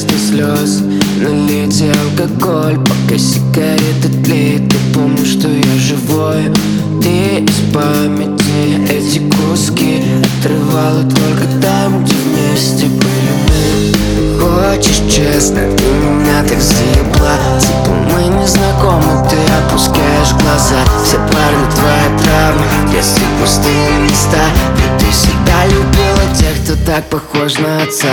Вместо слез налейте алкоголь, пока сигареты тлеют. Ты помнишь, что я живой. Ты из памяти эти куски отрывала только там, где вместе были мы. Хочешь честно, ты меня так заебла. Типа мы не знакомы, ты опускаешь глаза. Все парни твоя травма, если пустые места. Ведь ты всегда любила тех, кто так похож на отца.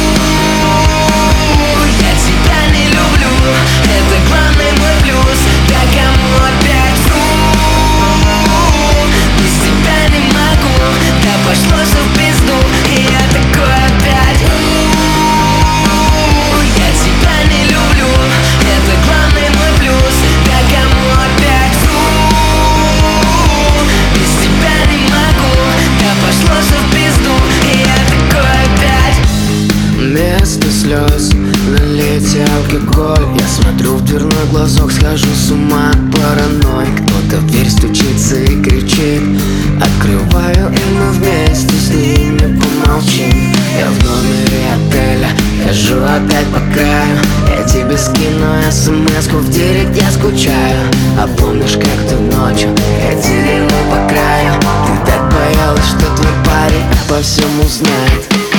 Я тебя не люблю, это главный мой плюс. Да кому опять вру? Без тебя не могу, да пошло все в пизду. И я такой опять. Я тебя не люблю, это главный мой плюс. Да кому опять вру? Без тебя не могу, да пошло все в пизду. И я такой опять. Вместо слез налейте алкоголь. Я смотрю в дверной глазок, схожу с ума от паранойи. Кто-то в дверь стучится и кричит. Открываю, и мы вместе с ними помолчим. Я в номере отеля, хожу опять по краю. Я тебе скину смс-ку в директ, я скучаю. А помнишь, как ты ночью ходили мы по краю? Ты так боялась, что твой парень обо всем узнает.